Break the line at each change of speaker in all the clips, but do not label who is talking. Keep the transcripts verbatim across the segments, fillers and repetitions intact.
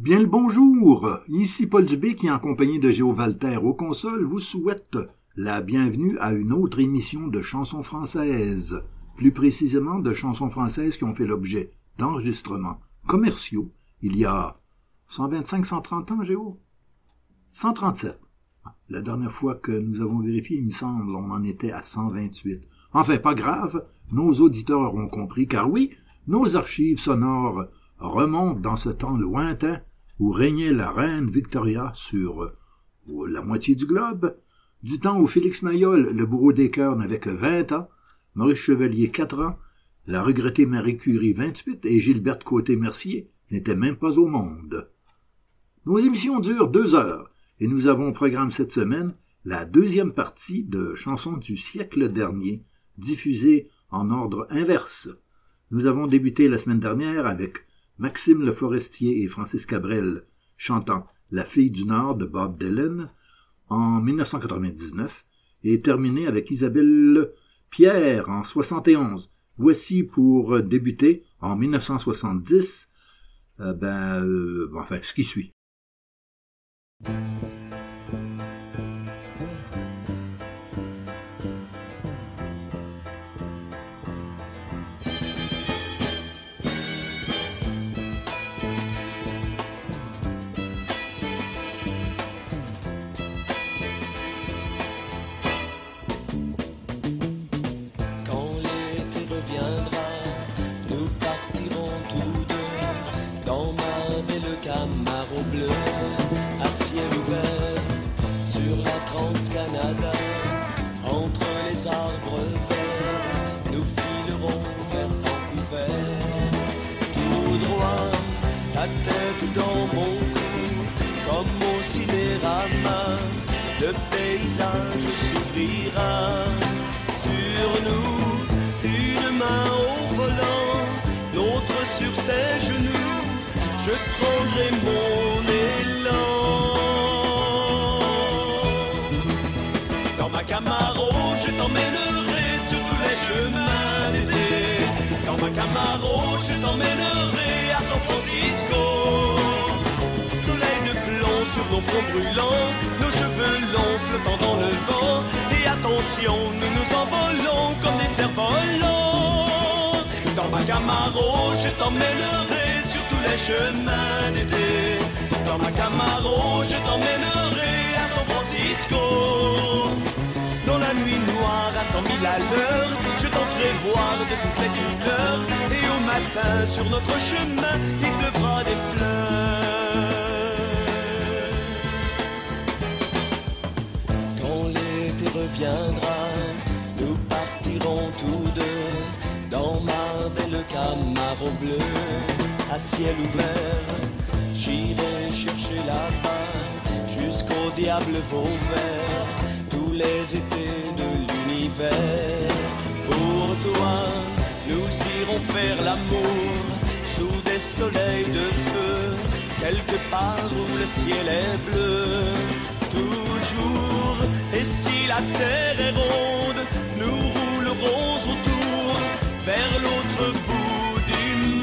Bien le bonjour, ici Paul Dubé qui en compagnie de Géo Walter aux consoles vous souhaite la bienvenue à une autre émission de chansons françaises, plus précisément de chansons françaises qui ont fait l'objet d'enregistrements commerciaux il y a cent vingt-cinq à cent trente ans, Géo? cent trente-sept. La dernière fois que nous avons vérifié, il me semble, on en était à cent vingt-huit. Enfin, pas grave, nos auditeurs ont compris, car oui, nos archives sonores remontent dans ce temps lointain où régnait la reine Victoria sur euh, la moitié du globe, du temps où Félix Mayol, le bourreau des cœurs, n'avait que vingt ans, Maurice Chevalier quatre ans, la regrettée Marie Curie vingt-huit et Gilberte Côté-Mercier n'étaient même pas au monde. Nos émissions durent deux heures et nous avons au programme cette semaine la deuxième partie de Chansons du siècle dernier, diffusée en ordre inverse. Nous avons débuté la semaine dernière avec Maxime Le Forestier et Francis Cabrel chantant La fille du Nord de Bob Dylan en dix-neuf cent quatre-vingt-dix-neuf et terminé avec Isabelle Pierre en soixante et onze. Voici pour débuter en dix-neuf cent soixante-dix euh, ben, euh, enfin, ce qui suit.
Entre les arbres verts, nous filerons vers Vancouver. Tout droit, la tête dans mon cou, comme au cinérama, le paysage s'ouvrira sur nous. Une main au volant, l'autre sur tes genoux, je prendrai mon élan. Camaro, je t'emmènerai sur tous les chemins d'été. Dans ma Camaro, je t'emmènerai à San Francisco. Soleil de plomb sur nos fronts brûlants, nos cheveux longs flottant dans le vent. Et attention, nous nous envolons comme des cerfs-volants. Dans ma Camaro, je t'emmènerai sur tous les chemins d'été. Dans ma Camaro, je t'emmènerai à San Francisco. Dans la nuit noire à cent mille à l'heure, je t'en ferai voir de toutes les couleurs. Et au matin sur notre chemin, il pleuvra des fleurs. Quand l'été reviendra, nous partirons tous deux dans ma belle Camaro bleue à ciel ouvert. J'irai chercher là-bas jusqu'au diable Vauvert les étés de l'univers. Pour toi, nous irons faire l'amour sous des soleils de feu, quelque part où le ciel est bleu. Toujours, et si la terre est ronde, nous roulerons autour vers l'autre bout du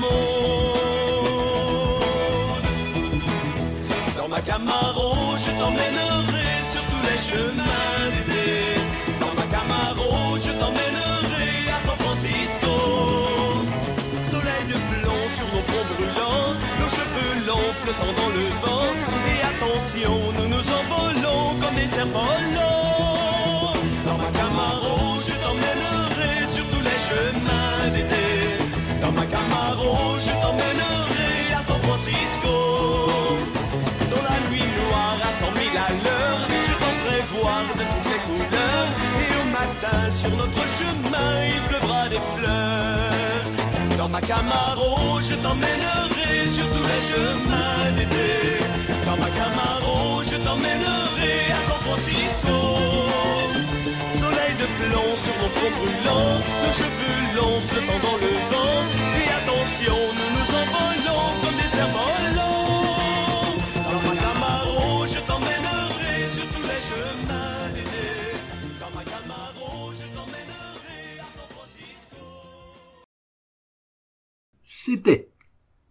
monde. Dans ma Camaro, je t'emmènerai sur tous les chemins d'été. Dans ma Camaro, je t'emmènerai à San Francisco. Soleil de plomb sur nos fronts brûlants, nos cheveux longs flottant dans le vent. Et attention, nous nous envolons comme des cerfs-volants. Dans ma Camaro, je t'emmènerai sur tous les chemins d'été. Dans ma Camaro, je t'emmènerai à San Francisco. Dans la nuit noire à cent mille à l'heure, je t'en ferai voir de toutes les couleurs. Et au matin sur notre chemin, il pleuvra des fleurs. Dans ma Camaro, je t'emmènerai sur tous les chemins d'été. Dans ma Camaro, je t'emmènerai à San Francisco. Soleil de plomb sur nos fronts brûlants, nos cheveux longs flottant dans le vent. Et attention, nous nous envolons comme des cerfs-volants. Dans ma Camaro, je t'emmènerai sur tous les chemins d'été. Dans ma Camaro, je t'emmènerai à San Francisco.
C'était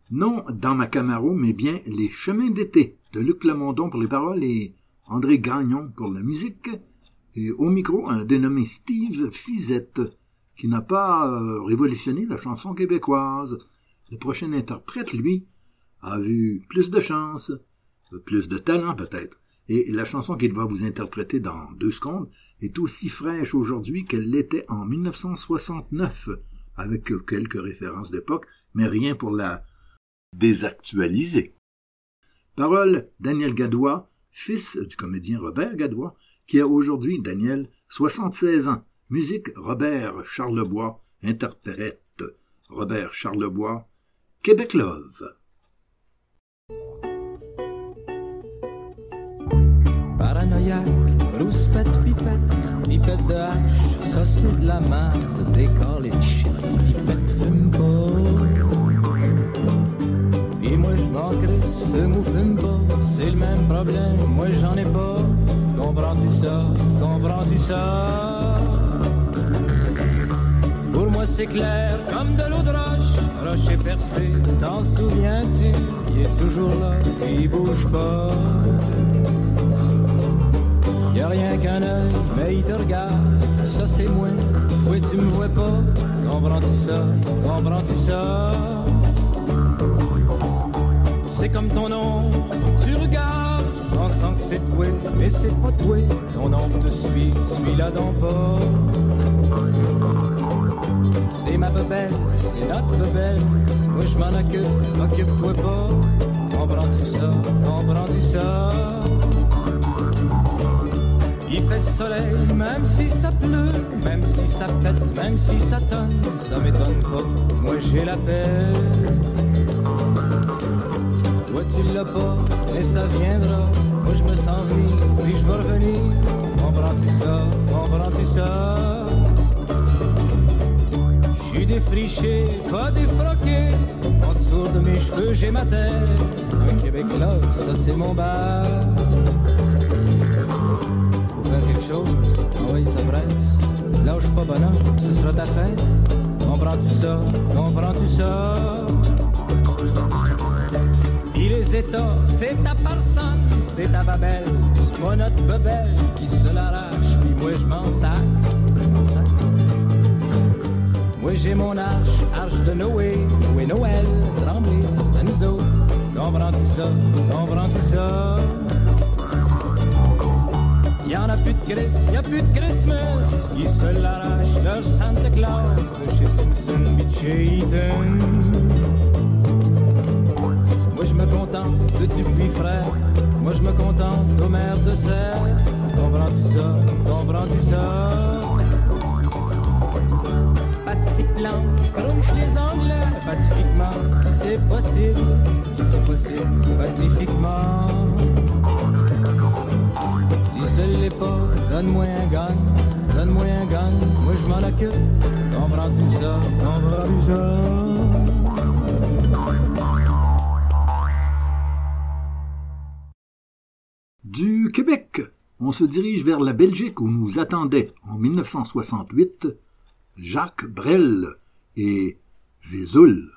Non Dans ma Camaro, mais bien Les Chemins d'été de Luc Lamondon pour les paroles et André Gagnon pour la musique. Et au micro, un dénommé Steve Fizette, qui n'a pas euh, révolutionné la chanson québécoise. Le prochain interprète, lui, a vu plus de chance, plus de talent peut-être. Et la chanson qu'il va vous interpréter dans deux secondes est aussi fraîche aujourd'hui qu'elle l'était en dix-neuf cent soixante-neuf, avec quelques références d'époque, mais rien pour la désactualiser. Parole Daniel Gadois, fils du comédien Robert Gadois, qui a aujourd'hui, Daniel, soixante-seize ans. Musique Robert Charlebois, interprète Robert Charlebois, Québec Love.
Paranoïaque, rouspette, pipette, pipette de hache, ça c'est de la merde, décolle et shit, pipette fume pas. Et moi je m'en crisse, fume ou fume pas, c'est le même problème, moi j'en ai pas. Comprends-tu ça, comprends-tu ça? Pour moi c'est clair comme de l'eau de roche, rocher percé, t'en souviens-tu? Il est toujours là, il bouge pas. Y'a rien qu'un œil, mais il te regarde, ça c'est moi, oui tu me vois pas, comprends-tu ça, comprends-tu ça? C'est comme ton nom, tu regardes, pensant que c'est toi, mais c'est pas toi, ton ombre te suit, suis-la donc pas. C'est ma bebelle, c'est notre bebelle, moi je m'en occupe, occupe-toi pas, comprends-tu ça, comprends-tu ça? Il fait soleil, même si ça pleut, même si ça pète, même si ça tonne, ça m'étonne pas, moi j'ai la paix. Toi tu l'as pas, mais ça viendra, moi je me sens venir, puis je vais revenir, comprends-tu ça, comprends-tu ça? J'suis défriché, pas défroqué, en dessous de mes cheveux j'ai ma terre, un Québec Love, ça c'est mon bar. Faire quelque chose, ah oui ça presse, lâche pas bonhomme, ce sera ta fête, comprends-tu ça, comprends-tu ça? Pis les états, c'est ta personne, c'est ta babelle, c'est pas notre bebelle qui se l'arrache, pis moi je m'en sac, je m'en sac. Moi j'ai mon arche, arche de Noé, Noé Noël, Tremblay, ça c'est à nous autres, comprends-tu ça, comprends-tu ça? Y'en a plus de Chris, y'a plus de Christmas, qui se l'arrache leur Santa Claus de chez Simpson pis de chez Eaton. Moi je me contente de Dupuis frère, moi je me contente d'Homer de Serre, comprends-tu ça, comprends-tu ça? Pacifique blanc, crunch les Anglais, pacifiquement, si c'est possible, si c'est possible, pacifiquement. Si ce l'est pas, donne-moi un gun, donne-moi un gun, moi je m'en occupe, comprends-tu ça, comprends-tu ça?
Du Québec, on se dirige vers la Belgique où nous attendait en dix-neuf cent soixante-huit Jacques Brel et Vesoul.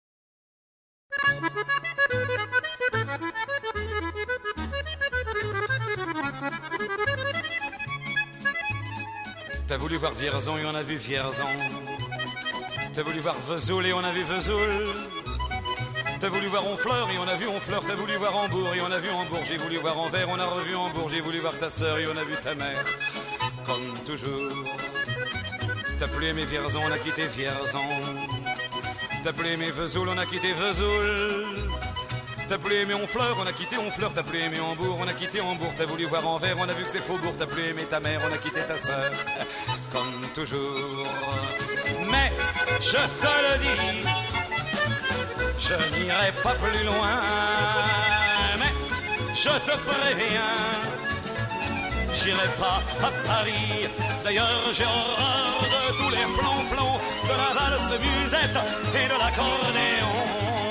T'as voulu voir Vierzon et on a vu Vierzon. T'as voulu voir Vesoul et on a vu Vesoul. T'as voulu voir Honfleur et on a vu Honfleur. T'as voulu voir Hambourg et on a vu Hambourg. J'ai voulu voir Anvers, on a revu Hambourg. J'ai voulu voir ta sœur et on a vu ta mère. Comme toujours. T'as plus aimé Vierzon, on a quitté Vierzon. T'as plus aimé Vesoul, on a quitté Vesoul. T'as plus aimé Honfleur, on a quitté Honfleur. T'as plus aimé Hambourg, on a quitté Hambourg. T'as voulu voir Anvers, on a vu que c'est Faubourg. T'as plus aimé ta mère, on a quitté ta sœur. Comme toujours. Mais je te le dis, je n'irai pas plus loin. Mais je te préviens, j'irai pas à Paris. D'ailleurs j'ai horreur de tous les flonflons, de la valse musette et de l'accordéon.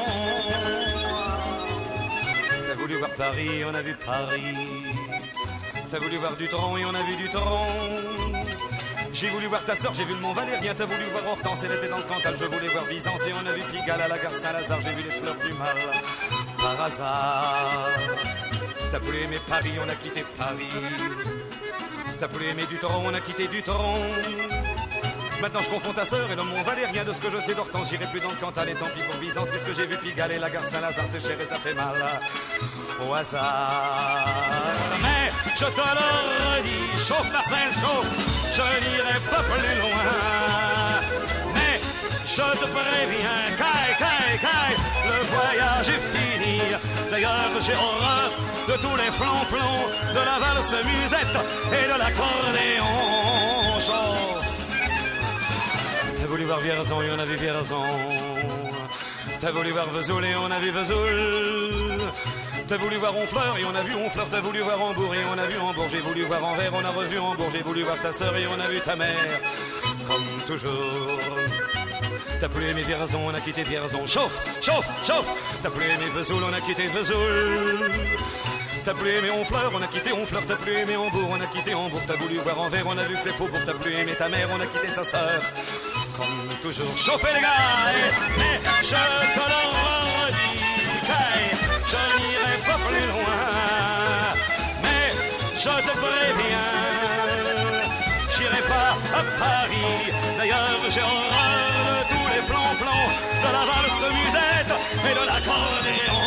T'as voulu voir Paris, on a vu Paris. T'as voulu voir Dutronc et on a vu Dutronc. J'ai voulu voir ta sœur, j'ai vu le Mont Valérien, t'as voulu voir Hortense, elle était dans le Cantal, je voulais voir Byzance et on a vu Pigalle à la gare Saint-Lazare, j'ai vu les fleurs du mal par hasard. T'as voulu aimer Paris, on a quitté Paris. T'as voulu aimer du Toron, on a quitté du Toron. Maintenant je confonds ta sœur et le Mont Valérien, de ce que je sais d'Hortense, j'irai plus dans le Cantal et tant pis pour Byzance, puisque j'ai vu Pigalle et la gare Saint-Lazare, c'est cher et ça fait mal au hasard. Mais je te le redis, chauffe Marcel, chauffe, je n'irai pas plus loin. Mais je te préviens, caille, caille, caille, le voyage est fini. D'ailleurs j'ai horreur de tous les flonflons, de la valse musette et de l'accordéon. Chauffe. T'as voulu voir Vierzon et on a vu Vierzon. T'as voulu voir Vesoul et on a vu Vesoul. T'as voulu voir Honfleur et on a vu Honfleur. T'as voulu voir Hambourg et on a vu Hambourg. J'ai voulu voir Anvers, on a revu Hambourg. J'ai voulu voir ta sœur et on a vu ta mère. Comme toujours. T'as voulu aimer Vierzon, on a quitté Vierzon. Chauffe, chauffe, chauffe. T'as voulu aimer Vesoul, on a quitté Vesoul. T'as voulu aimer Honfleur, on a quitté Honfleur. T'as voulu aimer Hambourg, on a quitté Hambourg. T'as voulu voir Anvers, on a vu que c'est faux. T'as voulu aimer ta mère, on a quitté sa sœur. Comme toujours, chauffez les gars, mais je te le redis, je n'irai pas plus loin, mais je te préviens, j'irai pas à Paris. D'ailleurs j'ai horreur de tous les plans-plans, de la valse musette et de l'accordéon.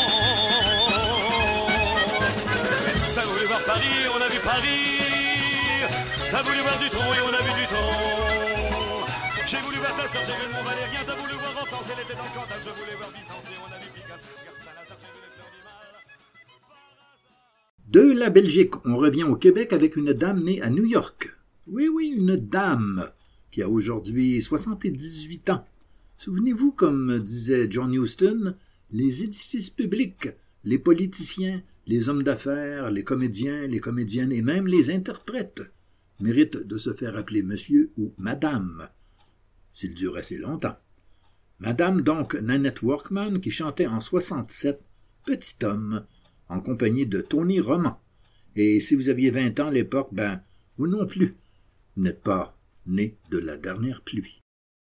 T'as voulu voir Paris, on a vu Paris. T'as voulu voir du tronc et on a vu du tronc. J'ai voulu voir ta sœur, j'ai vu le Mont Valérien, t'as voulu voir Hortense, elle était dans le Cantal, je voulais voir Byzance et on a vu Pigalle, gare Saint-Lazare, j'ai vu les fleurs du mal.
De la Belgique, on revient au Québec avec une dame née à New York. Oui, oui, une dame qui a aujourd'hui soixante-dix-huit ans. Souvenez-vous, comme disait John Huston, les édifices publics, les politiciens, les hommes d'affaires, les comédiens, les comédiennes et même les interprètes méritent de se faire appeler monsieur ou madame, s'il dure assez longtemps. Madame donc Nanette Workman qui chantait en soixante-sept « Petit homme » en compagnie de Tony Roman. Et si vous aviez vingt ans à l'époque, ben, vous non plus, vous n'êtes pas né de la dernière pluie.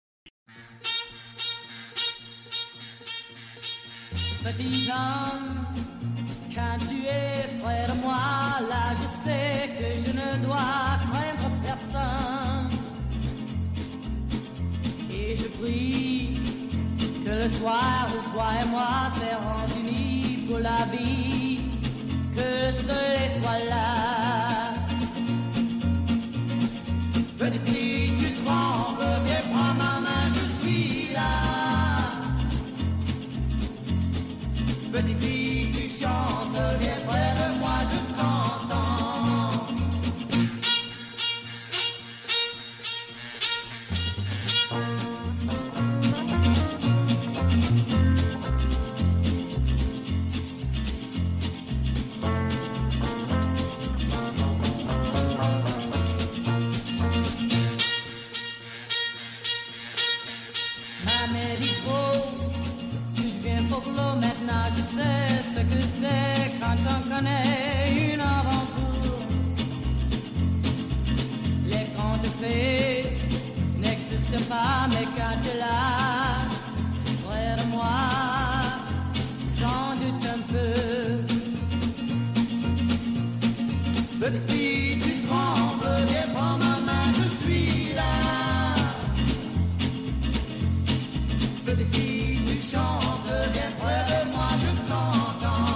Petit homme, quand tu es près de moi, là je sais que je ne dois craindre personne. Et je prie que le soir où toi et moi serons unis pour la vie, que le soleil soit là. Petite fille, tu trembles, viens prends ma main, je suis là. Petite fille, tu chantes, viens près de moi, je t'entends. Ma mère dit trop, tu deviens folklore maintenant, je sais ce que c'est quand on connaît une aventure. Les contes de fées n'existent pas, mais quand tu es là, près de moi, j'en doute un peu. Petite fille, tu trembles, viens prends ma main, je suis là. Petite fille, tu chantes, viens près de moi, je t'entends.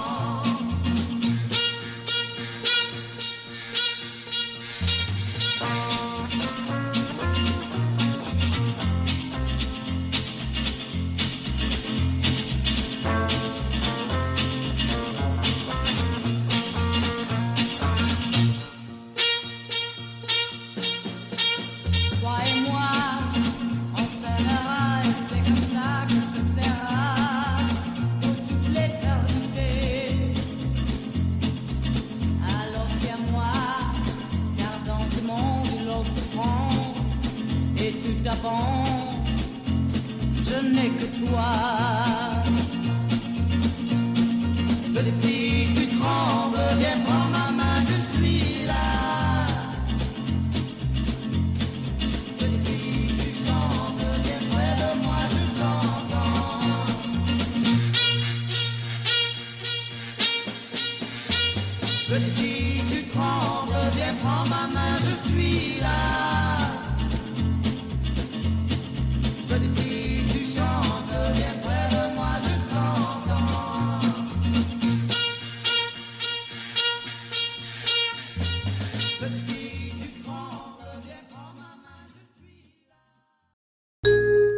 Toi et moi, on s'aimera et c'est comme ça que ce sera pour toute l'éternité. Alors tiens-moi, car dans ce monde l'eau se prend et tout avant, je n'ai que toi. Petite fille, tu trembles, viens prends ma main, je suis là. Petite fille, tu trembles, viens prends ma main, je suis là. Petite fille, tu chantes, viens près de moi, je t'entends. Petite fille, tu trembles, viens prends ma main, je suis là.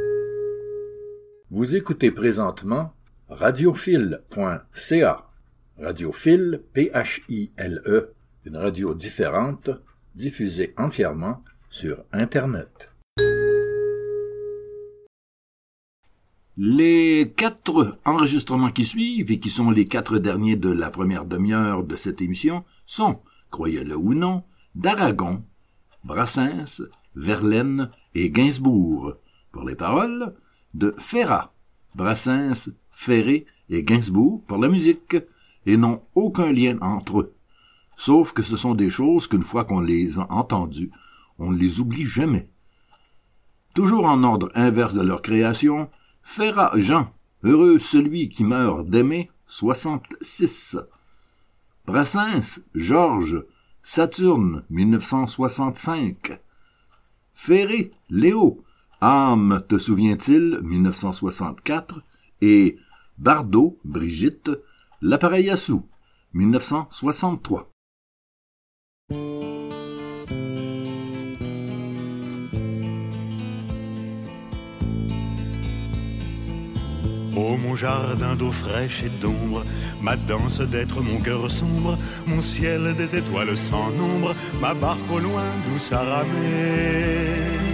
Vous écoutez présentement radiophile point c a. Radiophile, P H I L E, une radio différente, diffusée entièrement sur Internet. Les quatre enregistrements qui suivent, et qui sont les quatre derniers de la première demi-heure de cette émission, sont, croyez-le ou non, d'Aragon, Brassens, Verlaine et Gainsbourg. Pour les paroles, de Ferrat, Brassens, Ferré et Gainsbourg pour la musique, et n'ont aucun lien entre eux. Sauf que ce sont des choses qu'une fois qu'on les a entendues, on ne les oublie jamais. Toujours en ordre inverse de leur création, Ferrat Jean, heureux celui qui meurt d'aimer, soixante-six. Brassens Georges, Saturne, mille neuf cent soixante-cinq. Ferré Léo, âme te souvient-il, mille neuf cent soixante-quatre. Et Bardot Brigitte, l'appareil à sous, mille neuf cent soixante-trois.
Oh mon jardin d'eau fraîche et d'ombre, ma danse d'être mon cœur sombre, mon ciel des étoiles sans nombre, ma barque au loin douce à ramer.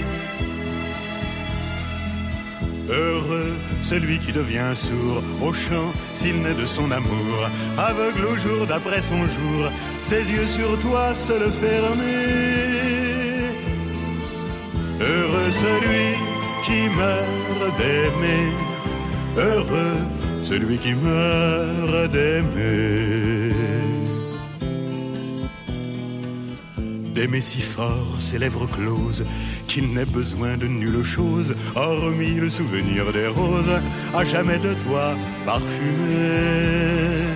Heureux celui qui devient sourd au chant s'il naît de son amour, aveugle au jour d'après son jour, ses yeux sur toi se le fermer. Heureux celui qui meurt d'aimer, heureux celui qui meurt d'aimer. D'aimer si fort ses lèvres closes qu'il n'ait besoin de nulle chose, hormis le souvenir des roses, à jamais de toi parfumé.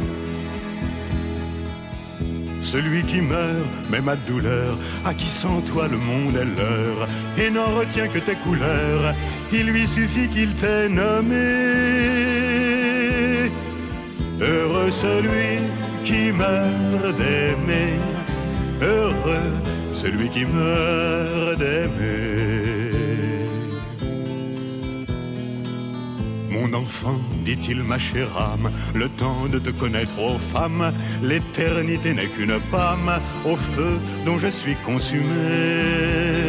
Celui qui meurt, même à douleur, à qui sans toi le monde est l'heure, et n'en retient que tes couleurs, il lui suffit qu'il t'ait nommé. Heureux celui qui meurt d'aimer, heureux celui qui meurt d'aimer. Mon enfant, dit-il ma chère âme, le temps de te connaître, ô femme, l'éternité n'est qu'une pâme au feu dont je suis consumé.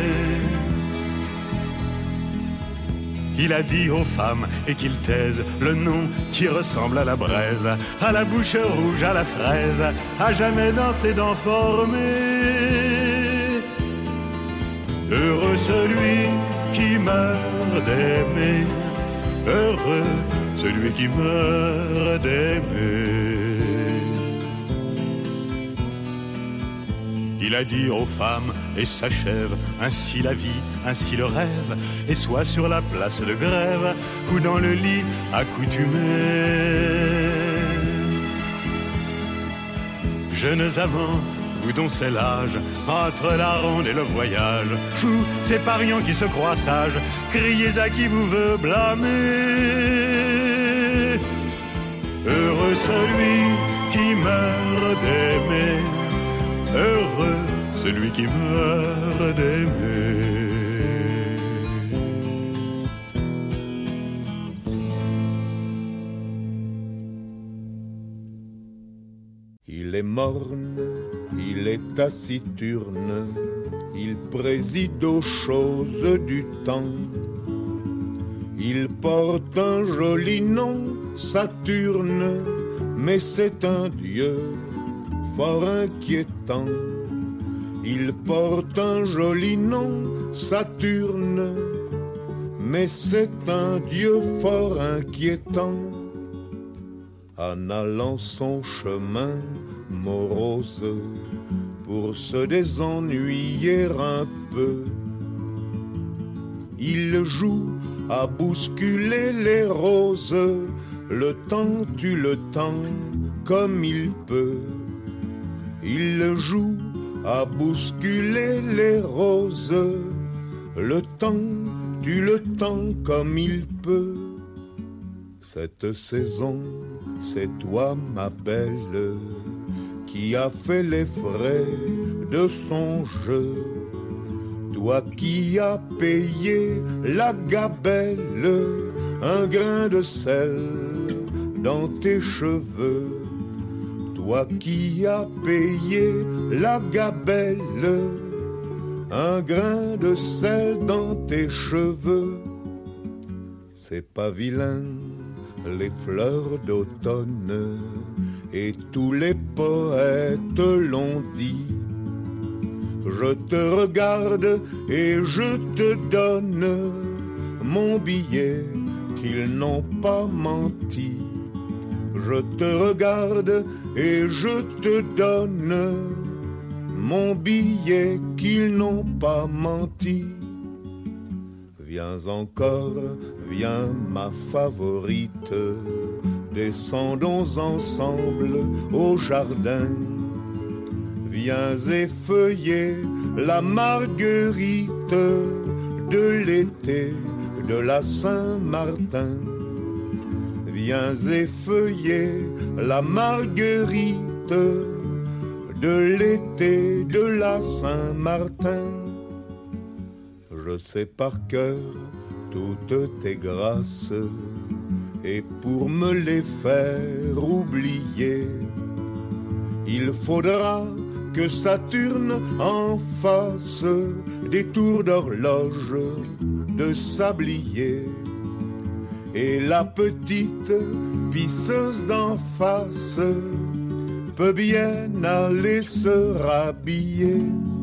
Il a dit aux femmes et qu'ils taisent le nom qui ressemble à la braise, à la bouche rouge, à la fraise, à jamais dans ses dents formées. Heureux celui qui meurt d'aimer, heureux celui qui meurt d'aimer. Il a dit aux femmes, et s'achève ainsi la vie, ainsi le rêve, et soit sur la place de grève ou dans le lit accoutumé. Jeunes amants, vous dont c'est l'âge, entre la ronde et le voyage, fous, ces pariants qui se croient sages, criez à qui vous veut blâmer. Heureux celui qui meurt d'aimer, heureux celui qui meurt d'aimer.
Il est morne, il est taciturne, il préside aux choses du temps. Il porte un joli nom, Saturne, mais c'est un dieu fort inquiétant. Il porte un joli nom, Saturne, mais c'est un dieu fort inquiétant. En allant son chemin morose, pour se désennuyer un peu, il joue à bousculer les roses, le temps tue le temps comme il peut. Il joue à bousculer les roses. Le temps tue le temps comme il peut. Cette saison, c'est toi, ma belle, qui a fait les frais de son jeu. Toi qui as payé la gabelle, un grain de sel dans tes cheveux. Toi qui as payé la gabelle, un grain de sel dans tes cheveux. C'est pas vilain, les fleurs d'automne, et tous les poètes l'ont dit. Je te regarde et je te donne mon billet qu'ils n'ont pas menti. Je te regarde et je te donne mon billet qu'ils n'ont pas menti. Viens encore, viens ma favorite, descendons ensemble au jardin. Viens effeuiller la marguerite de l'été de la Saint-Martin. Viens effeuiller la marguerite de l'été de la Saint-Martin. Je sais par cœur toutes tes grâces, et pour me les faire oublier, il faudra que Saturne en fasse des tours d'horloge de sablier. Et la petite pisseuse d'en face peut bien aller se rhabiller.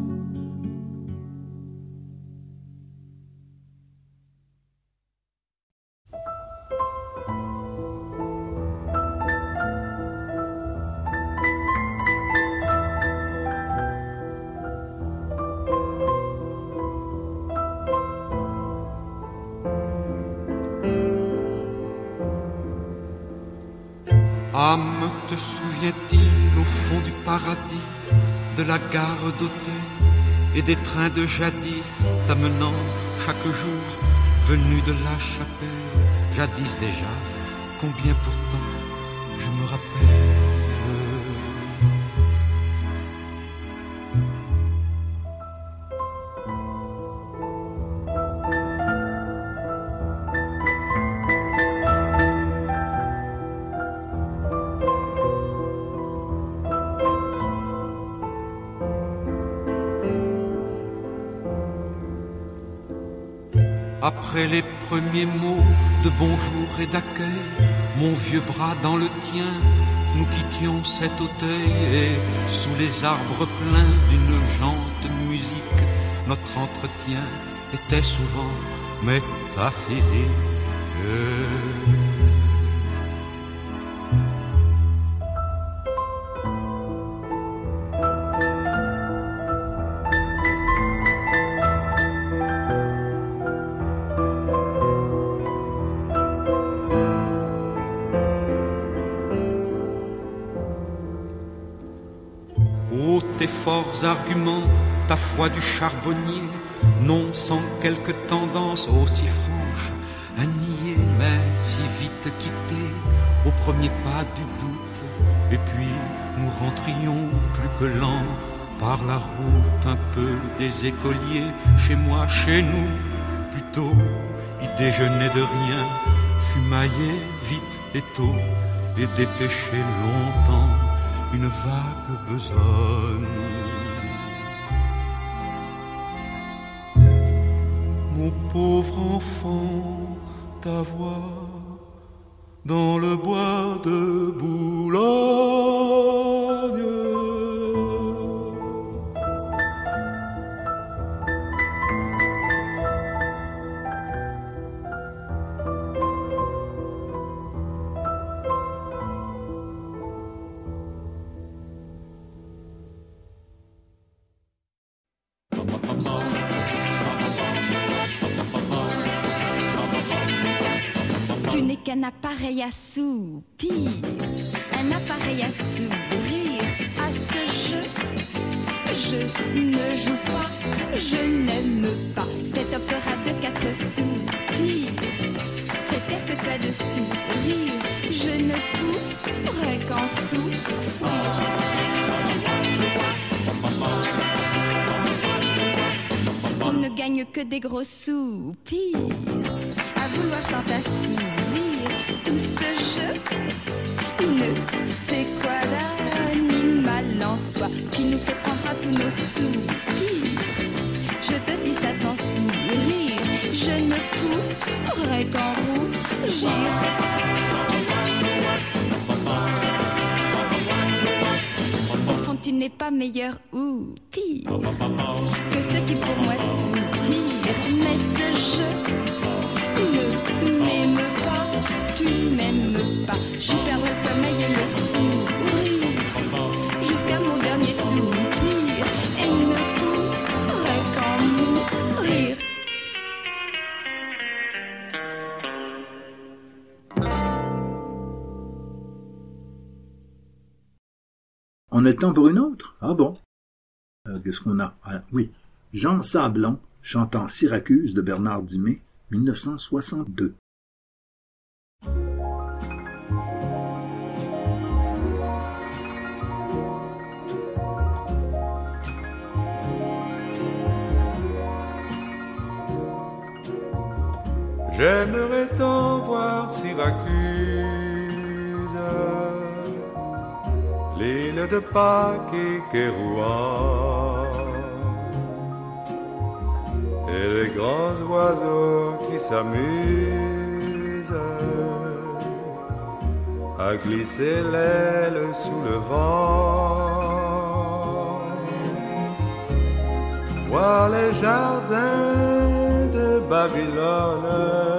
Âme, te souvient-il au fond du paradis, de la gare d'Auteuil et des trains de jadis t'amenant chaque jour venu de la chapelle? Jadis déjà, combien pourtant je me rappelle. Après les premiers mots de bonjour et d'accueil, mon vieux bras dans le tien, nous quittions cet auteuil et sous les arbres pleins d'une jante musique, notre entretien était souvent métaphysique. Tes forts arguments, ta foi du charbonnier, non sans quelque tendance aussi franche à nier, mais si vite quitté au premier pas du doute. Et puis nous rentrions plus que lents par la route un peu des écoliers, chez moi, chez nous, plutôt, y déjeunait de rien, fumaillait vite et tôt, et dépêchait longtemps une vague besogne. Mon pauvre enfant, ta voix dans le bois de Boulogne.
Un appareil à soupir, un appareil à sourire, à ce jeu. Je ne joue pas, je n'aime pas cet opéra de quatre soupirs. Cet air que tu as de sourire, je ne pourrais qu'en souffrir. On ne gagne que des gros soupirs, à vouloir tant assouvir tout ce jeu. Ne sais quoi l'animal en soi qui nous fait prendre à tous nos soupirs. Je te dis ça sans sourire, je ne pourrais qu'en rougir. Au fond, tu n'es pas meilleur ou pire que ceux qui pour moi soupirent. Mais ce jeu ne m'aime pas, tu m'aimes pas. Je perdrai le sommeil et le sourire jusqu'à mon dernier soupir et ne pourrai qu'en mourir.
On a le temps pour une autre? Ah bon? Euh, qu'est-ce qu'on a? Ah, oui. Jean Sablon, chantant Syracuse de Bernard Dimet, mille neuf cent soixante-deux.
J'aimerais tant voir Syracuse, l'île de Pâques et Kérouan, et les grands oiseaux qui s'amusent à glisser l'aile sous le vent, voir les jardins de Babylone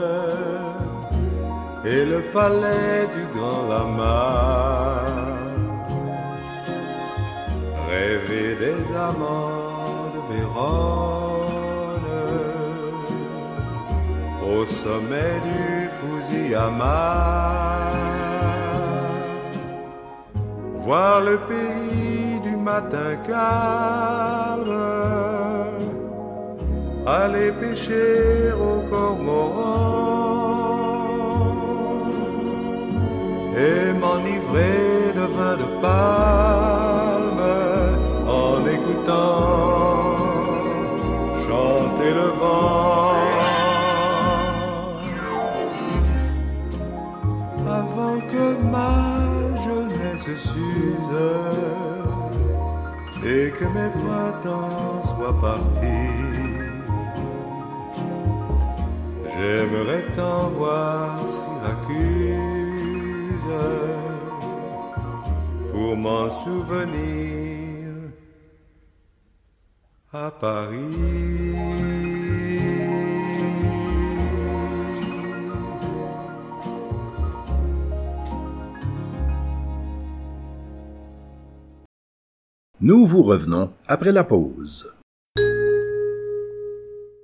et le palais du grand lama, rêver des amants de Vérone au sommet du Fusiyama, voir le pays du matin calme, aller pêcher au cormoran et m'enivrer de vin de palme en écoutant chanter le vent. Avant que ma jeunesse s'use et que mes printemps soient partis, j'aimerais tant voir Syracuse pour m'en souvenir à Paris.
Nous vous revenons après la pause.